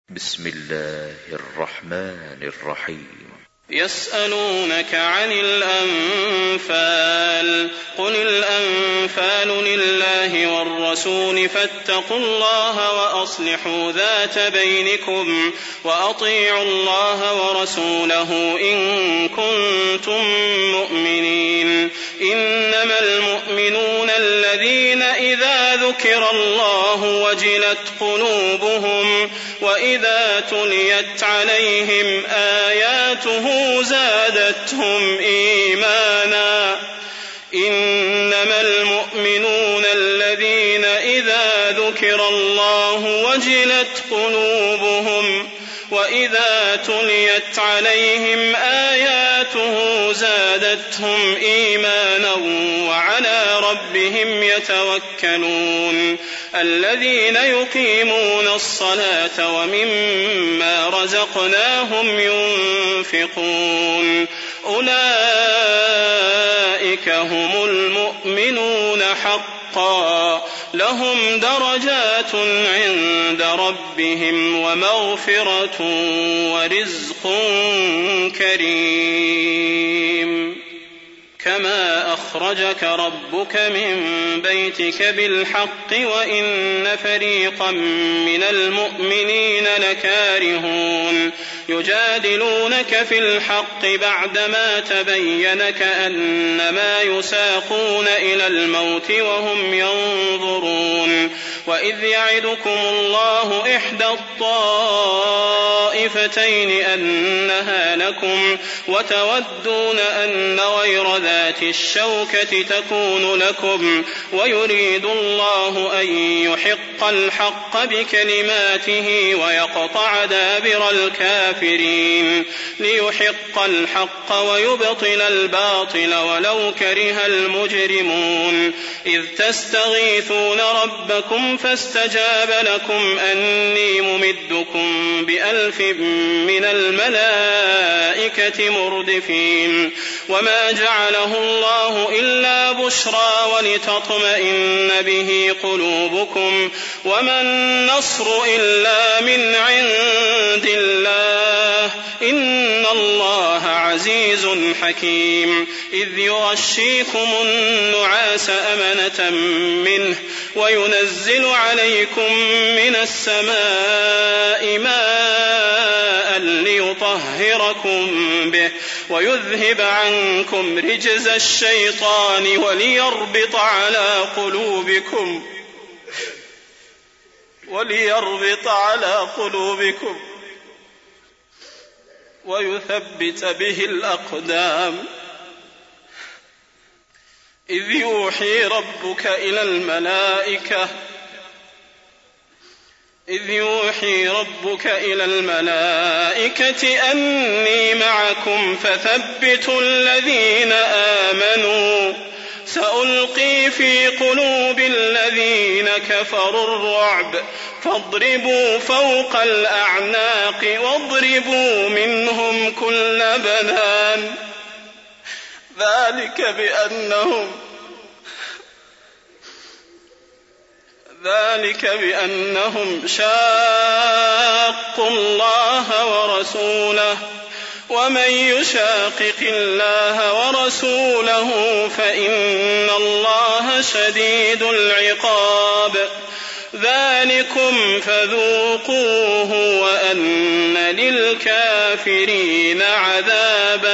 بسم الله الرحمن الرحيم. يسألونك عن الأنفال قل الأنفال لله والرسول فاتقوا الله وأصلحوا ذات بينكم وأطيعوا الله ورسوله إن كنتم مؤمنين. إنما المؤمنون الذين إذا ذكر الله وجلت قلوبهم وإذا تليت عليهم آياته زادتهم إيمانا. إنما المؤمنون الذين إذا ذكر الله وجلت قلوبهم وإذا تليت عليهم آياته زادتهم إيمانا وعلى ربهم يتوكلون. الذين يقيمون الصلاة ومما رزقناهم ينفقون أولئك هم المؤمنون حقا لهم درجات عند ربهم ومغفرة ورزق كريم. كما أخرجك ربك من بيتك بالحق وإن فريقا من المؤمنين لكارهون يجادلونك في الحق بعدما تبين كأنما يساقون إلى الموت وهم ينظرون. وإذ يعدكم الله إحدى الطائفتين أنها لكم وتودون أن غير ذات الشوكة تكون لكم ويريد الله أن يحق الحق بكلماته ويقطع دابر الكافرين ليحق الحق ويبطل الباطل ولو كره المجرمون. إذ تستغيثون ربكم فاستجاب لكم أني ممدكم ب1000 من الملائكة مردفين. وما جعله الله إلا بشرى ولتطمئن به قلوبكم وما النصر إلا من عند الله إن الله عزيز حكيم. إذ يغشيكم النعاس أمنة منه وينزل عليكم من السماء ماء ليطهركم به ويذهب عنكم رجز الشيطان وليربط على قلوبكم ويثبت به الأقدام. إذ يوحي ربك إلى الملائكة أني معكم فثبتوا الذين آمنوا سألقي في قلوب الذين كفروا الرعب فاضربوا فوق الأعناق واضربوا منهم كل بنان. ذلك بأنهم شاقوا الله ورسوله ومن يشاقق الله ورسوله فإن الله شديد العقاب. ذلكم فذوقوه وأن للكافرين عذاب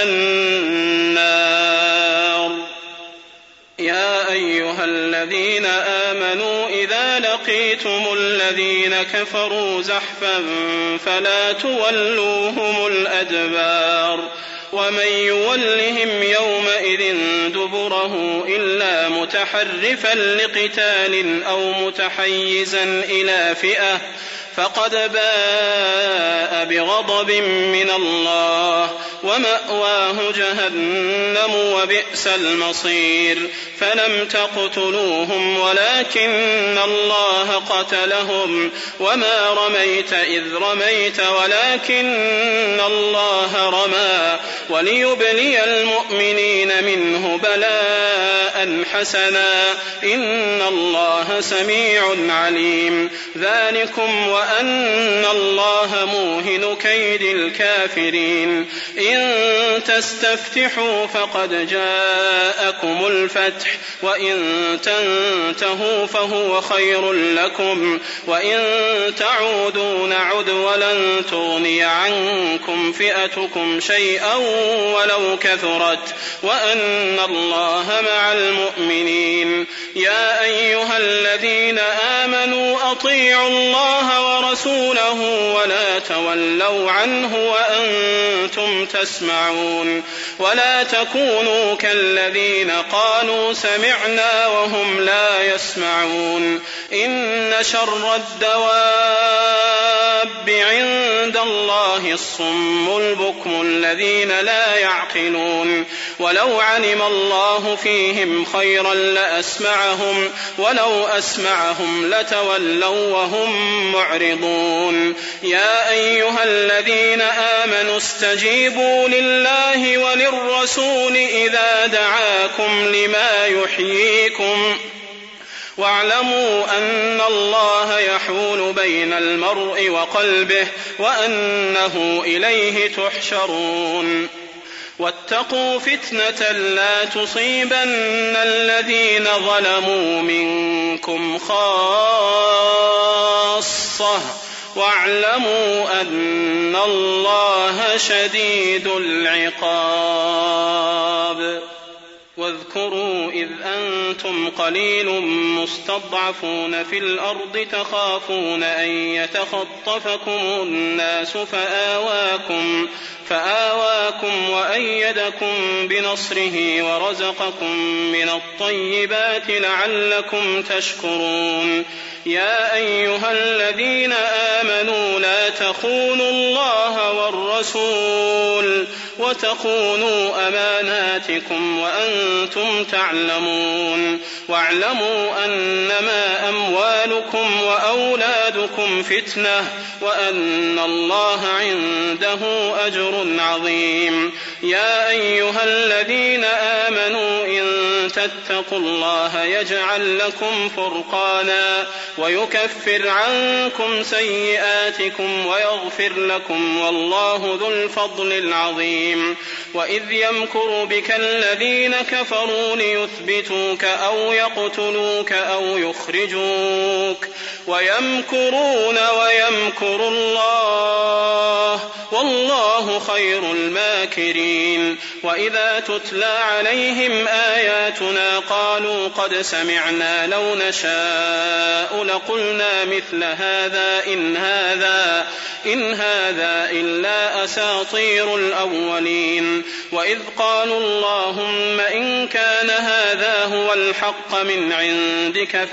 النار. يا أيها الذين آمنوا إذا لقيتم الذين كفروا زحفا فلا تولوهم الأدبار. ومن يولهم يومئذ دبره إلا متحرفا لقتال أو متحيزا إلى فئة فقد باء بغضب من الله ومأواه جهنم وبئس المصير. فلم تقتلوهم ولكن الله قتلهم وما رميت إذ رميت ولكن الله رمى وليبلي المؤمنين منه بلاء حسنا إن الله سميع عليم. ذلكم وأن الله موهن كيد الكافرين. إن تستفتحوا فقد جاءكم الفتح وإن تنتهوا فهو خير لكم وإن تعودوا نعد ولن تغني عنكم فئتكم شيئا ولو كثرت وأن الله مع المؤمنين. يا أيها الذين آمنوا أطيعوا الله ورسوله ولا تولوا عنه وأنتم تسمعون ولا تكونوا كالذين قالوا سمعنا وهم لا يسمعون. إن شر الدواب عند الله الصم البكم الذين لا يعقلون. ولو علم الله فيهم خيرا لأسمعهم ولو أسمعهم لتولوا وهم معرضون. يا أيها الذين آمنوا استجيبوا لله وللرسول إذا دعاكم لما يحييكم واعلموا أن الله يحول بين المرء وقلبه وأنه إليه تحشرون. واتقوا فتنة لا تصيبن الذين ظلموا منكم خاصة واعلموا أن الله شديد العقاب. واذكروا إذ أنتم قليل مستضعفون في الأرض تخافون أن يتخطفكم الناس فآواكم وأيدكم بنصره ورزقكم من الطيبات لعلكم تشكرون. يا أيها الذين آمنوا لا تخونوا الله والرسول وتخونوا أماناتكم وأنتم تعلمون. واعلموا أنما أموالكم وأولادكم فتنة وأن الله عنده أجر عظيم. يا أيها الذين آمنوا إن تتقوا الله يجعل لكم فرقانا ويكفر عنكم سيئاتكم ويغفر لكم والله ذو الفضل العظيم. وإذ يمكر بك الذين كفروا ليثبتوك أو يقتلوك أو يخرجوك ويمكرون ويمكر الله والله خير الماكرين. وإذا تتلى عليهم آياتنا قالوا قد سمعنا لو نشاء لقلنا مثل هذا إن هذا إلا أساطير الأولين. وإذ قالوا اللهم إن كان هذا هو الحق من عندك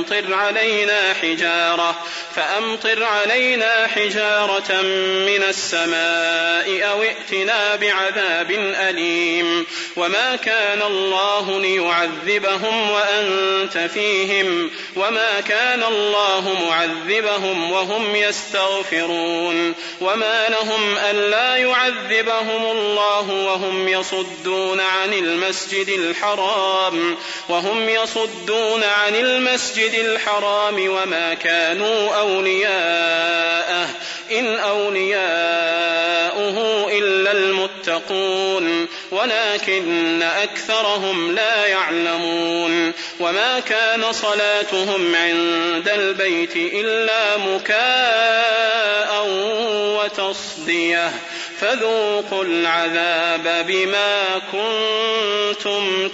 فأمطر علينا حجارة من السماء أو ائتنا بعذاب أليم. وما كان الله ليعذبهم وأنت فيهم وما كان الله معذبهم وهم يستغفرون. وما لهم ألا يعذبهم الله وهم يصدون عن المسجد الحرام وما كانوا أولياءه إن أولياؤه إلا المتقون ولكن أكثرهم لا يعلمون. وما كان صلاتهم عند البيت إلا مكاء وتصدية فذوقوا العذاب بما كنتم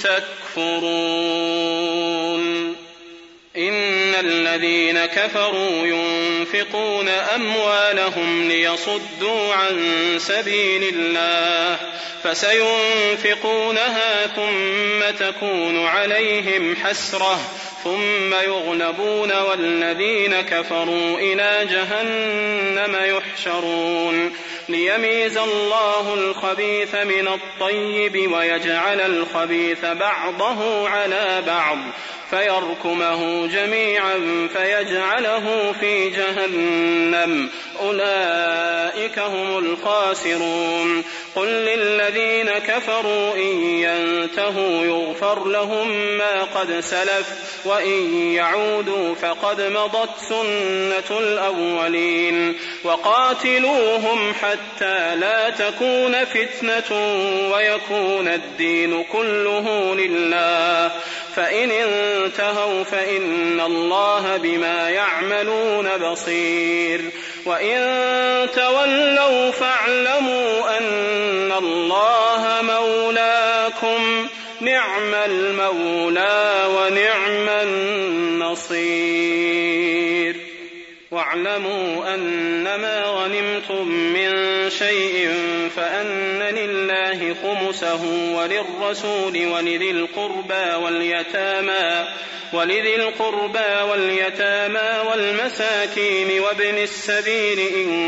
تكفرون. إن الذين كفروا ينفقون أموالهم ليصدوا عن سبيل الله فسينفقونها ثم تكون عليهم حسرة ثم يغلبون والذين كفروا إلى جهنم يحشرون. ليميز الله الخبيث من الطيب ويجعل الخبيث بعضه على بعض فيركمه جميعا فيجعله في جهنم أولئك هم الخاسرون. قل للذين كفروا إن ينتهوا يغفر لهم ما قد سلف وإن يعودوا فقد مضت سنة الأولين وقاتلوهم حتى لا تكون فتنة ويكون الدين كله لله فإن انتهوا فإن الله بما يعملون بصير وإن تولوا فاعلموا أن الله مولاكم نعم المولى ونعم النصير واعلموا أنما غنمتم من شيء فأن لله خمسه وللرسول ولذي القربى واليتامى والمساكين وابن السبيل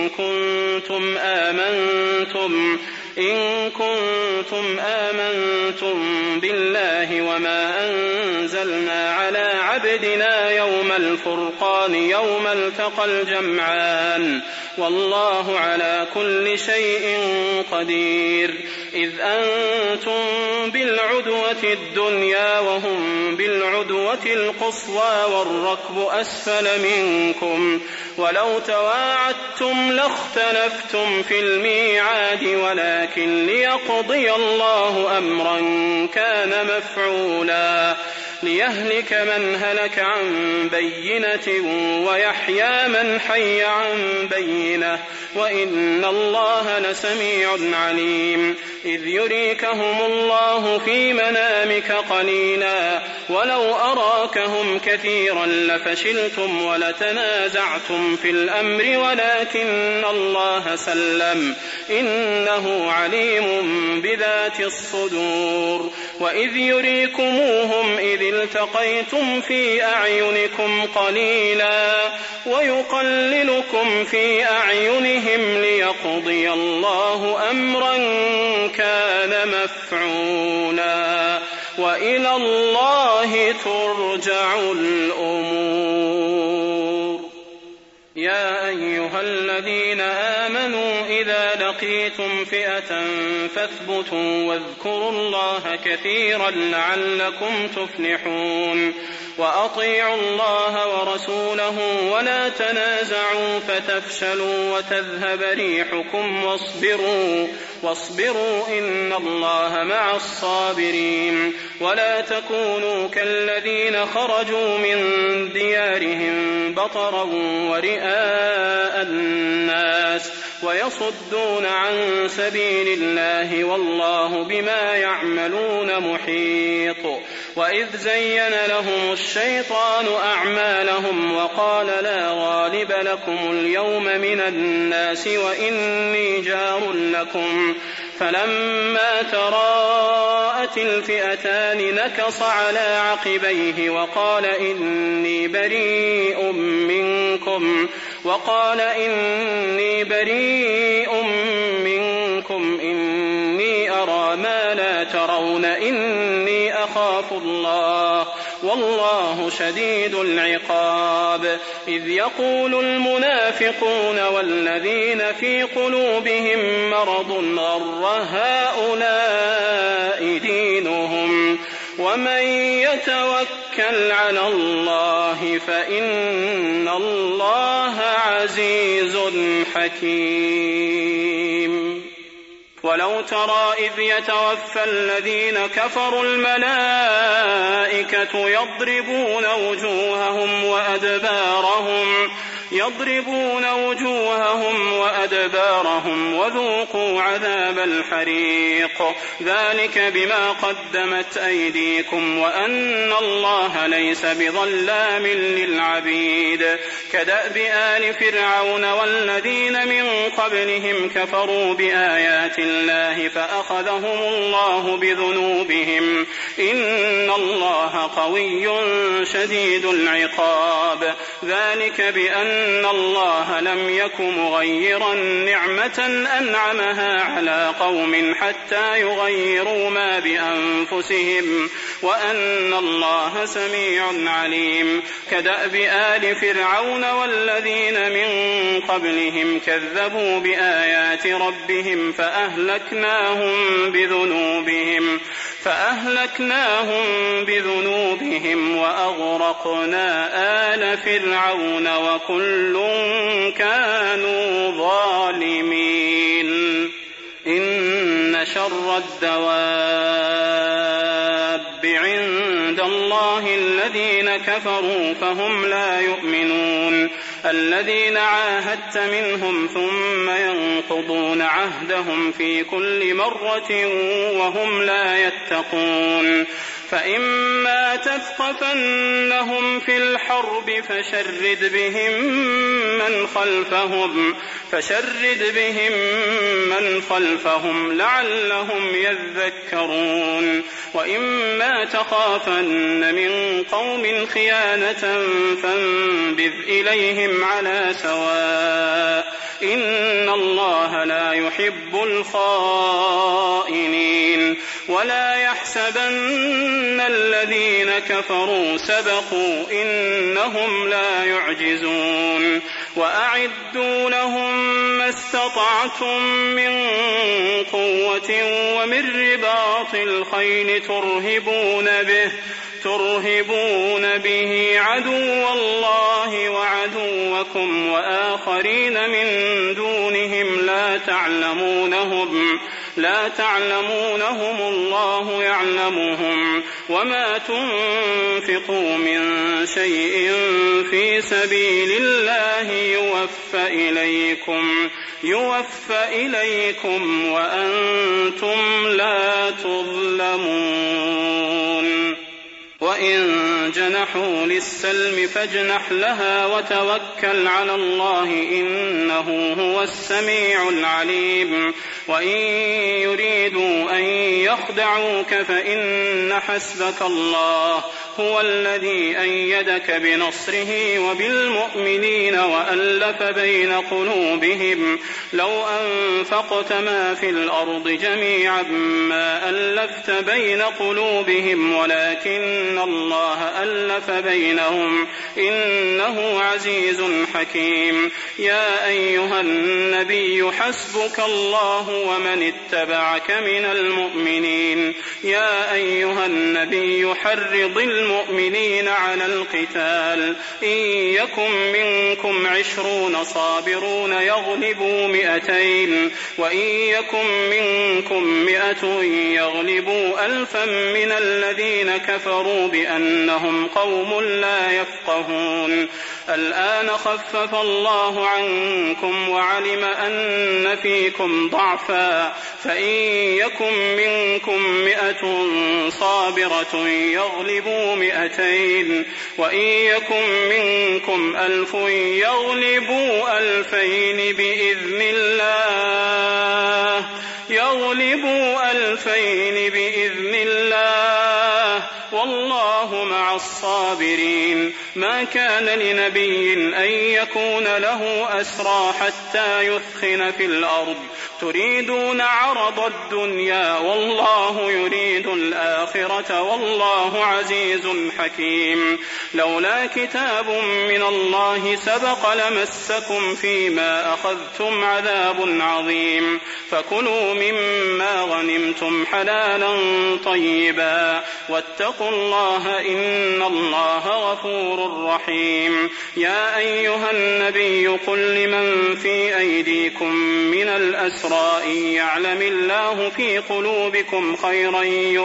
إن كنتم آمنتم بالله وما أنزلنا على عبدنا يوم الفرقان يوم التقى الجمعان والله على كل شيء قدير إذ أنتم بالعدوة الدنيا وهم بالعدوة القصوى والركب أسفل منكم ولو تواعدتم لاختلفتم في الميعاد ولكن ليقضي الله أمرا كان مفعولا ليهلك من هلك عن بينة ويحيى من حي عن بينة وإن الله لسميع عليم إذ يريكهم الله في منامك قليلا ولو أراكهم كثيرا لفشلتم ولتنازعتم في الأمر ولكن الله سلم إنه عليم بذات الصدور وإذ يريكموهم إذ التقيتم في أعينكم قليلا ويقللكم في أعينهم ليقضي الله أمرا كان مفعولا وإلى الله ترجع الأمور يا أيها الذين آمنوا إذا لقيتم فئة فاثبتوا واذكروا الله كثيرا لعلكم تفلحون وأطيعوا الله ورسوله ولا تنازعوا فتفشلوا وتذهب ريحكم واصبروا إن الله مع الصابرين ولا تكونوا كالذين خرجوا من ديارهم بطرا ورئاء الناس ويصدون عن سبيل الله والله بما يعملون محيط وإذ زين لهم الشيطان أعمالهم وقال لا غالب لكم اليوم من الناس وإني جار لكم فلما تراءت الفئتان نكص على عقبيه وقال إني بريء منكم إني أرى ما لا ترون إني أخاف الله والله شديد العقاب إذ يقول المنافقون والذين في قلوبهم مرض غر هؤلاء دينهم ومن يتوكل على الله فإن الله عزيز حكيم ولو ترى إذ يتوفى الذين كفروا الملائكة يضربون وجوههم وأدبارهم وذوقوا عذاب الحريق ذلك بما قدمت أيديكم وأن الله ليس بظلام للعبيد كدأب آل فرعون والذين من قبلهم كفروا بآيات الله فأخذهم الله بذنوبهم إن الله قوي شديد العقاب ذلك بأن أن الله لم يك مغيرا نعمة أنعمها على قوم حتى يغيروا ما بأنفسهم وأن الله سميع عليم. كدأب آل فرعون والذين من قبلهم كذبوا بآيات ربهم فأهلكناهم بذنوبهم وأغرقنا آل فرعون وكل كانوا ظالمين. إن شر الدواب عند الله الذين كفروا فهم لا يؤمنون. الذين عاهدت منهم ثم ينقضون عهدهم في كل مرة وهم لا يتقون. فإما تثقفنهم في الحرب فشرد بهم من خلفهم لعلهم يذكرون. وإما تخافن من قوم خيانة فانبذ إليهم على سواء إن الله لا يحب الخائنين. ولا يحسبن الذين كفروا سبقوا إنهم لا يعجزون. وأعدوا لهم ما استطعتم من قوة ومن رباط الخيل ترهبون به عدو الله وعدوكم وآخرين من دونهم لا تعلمونهم الله يعلمهم. وما تنفقوا من شيء في سبيل الله يوفى إليكم وأنتم لا تظلمون. وإن جنحوا للسلم فاجنح لها وتوكل على الله إنه هو السميع العليم. وإن يريدوا أن يخدعوك فإن حسبك الله هو الذي أيدك بنصره وبالمؤمنين وألف بين قلوبهم. لو أنفقت ما في الأرض جميعا ما ألفت بين قلوبهم ولكن الله ألف بينهم إنه عزيز حكيم. يا أيها النبي حسبك الله ومن اتبعك من المؤمنين. يا أيها النبي حرض المؤمنين على القتال إن يكن منكم 20 صابرون يغلبوا 200 وإن يكن منكم 100 يغلبوا 1000 من الذين كفروا بأنهم قوم لا يفقهون. الآن خفف الله عنكم وعلم أن فيكم ضعفا فإن يكن منكم 100 صابرة يغلبوا 200 وإن يكن منكم 1000 يغلبوا 2000 بإذن الله والله مع الصابرين. ما كان لنبي أن يكون له أسرى حتى يثخن في الأرض تريدون عرض الدنيا والله يريد الآخرة والله عزيز حكيم. لولا كتاب من الله سبق لمسكم فيما أخذتم عذاب عظيم. فكلوا مما غنمتم حلالا طيبا واتقوا الله إن الله غفور رحيم. يا أيها النبي قل لمن في أيديكم من الأسرى إن يعلم الله في قلوبكم خيرا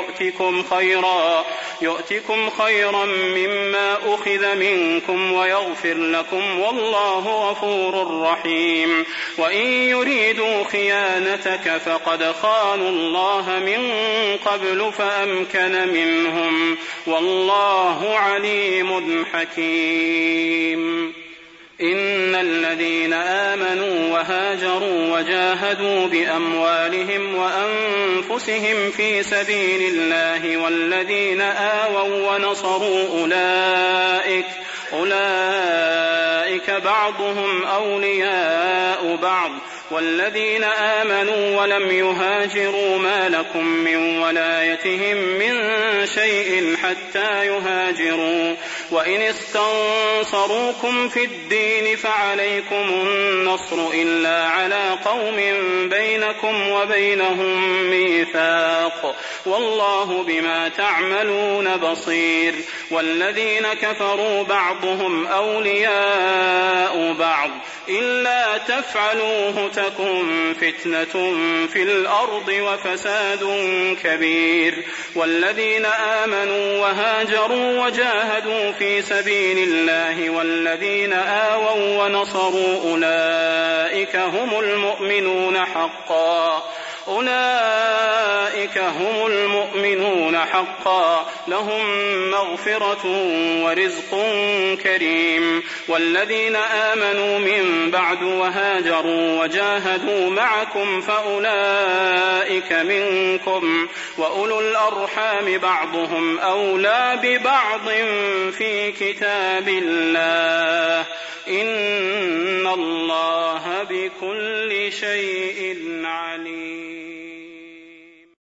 يؤتكم خيرا مما أخذ منكم ويغفر لكم والله غفور رحيم. وإن يريدوا خيانتك فقد خانوا الله من قبل فأمكن منهم والله عليم حكيم. إن الذين آمنوا وهاجروا وجاهدوا بأموالهم وأنفسهم في سبيل الله والذين آووا ونصروا أولئك بعضهم أولياء بعض والذين آمنوا ولم يهاجروا ما لكم من ولايتهم من شيء حتى يهاجروا وإن استنصروكم في الدين فعليكم النصر إلا على قوم بينكم وبينهم ميثاق والله بما تعملون بصير والذين كفروا بعضهم أولياء بعض إلا تفعلوه تكن فتنة في الأرض وفساد كبير والذين آمنوا وهاجروا وجاهدوا في سبيل الله والذين آووا ونصروا أولئك هم المؤمنون حقا لهم مغفرة ورزق كريم والذين آمنوا من بعد وهاجروا وجاهدوا معكم فأولئك منكم وأولو الأرحام بعضهم أولى ببعض في كتاب الله إن الله بكل شيء عليم.